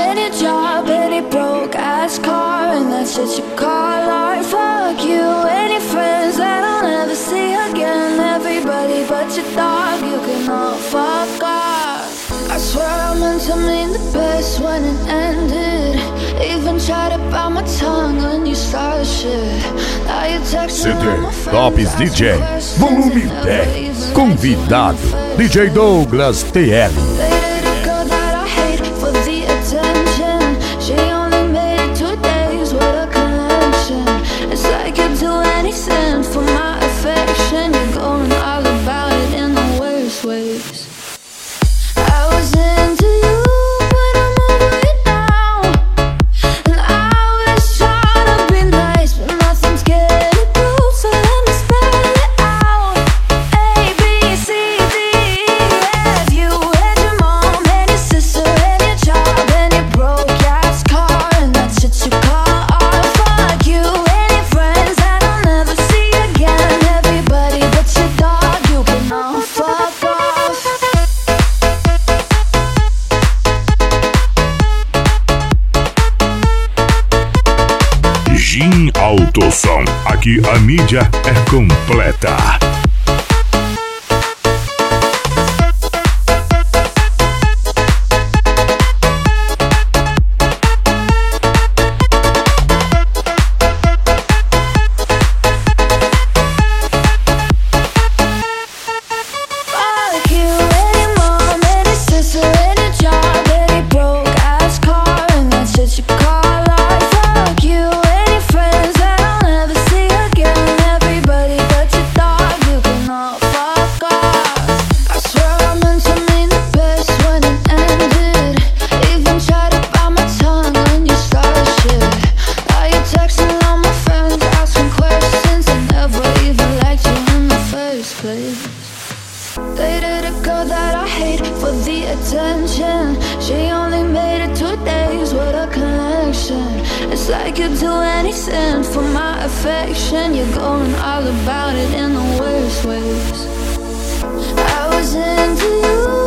any job, any broke ass car, and that's it you call art. Fuck you, any friends that I'll never see again. Everybody but your dog, you can all fuck off. I swear I meant to mean the best when it ended. Even tried to bite my tongue when you started shit. Now you text me all my friends. Tops DJ, volume 10. Convidado, DJ Douglas TL. For my affection, you're going all about it in the worst ways. I was into you, but I'm over it now. And I was trying to be nice, but nothing's getting through, so let me spell it out. A, B, C, D, E, F. You and your mom and your sister and your job and your broke ass car, and that's what you call art. Fuck you, any friends that I'll never see again. Everybody but your dog, you can all fuck off. Gin Autosom, aqui a mídia é completa. Fuck you, any mom, any sister, any job, any broke ass car, and that's what you call art. Fuck you, any friends that I'll never see again. Everybody but your dog, you can all fuck off. I swear I meant to mean the best when it ended. Even tried to bite my tongue when you started shit. Now you're texting all my friends, asking questions. I never even liked you in the first place. Dated a girl that I hate for the attention. She only made it 2 days, what a connection. It's like you'd do anything for my affection. You're going all about it in the worst ways. I was into you,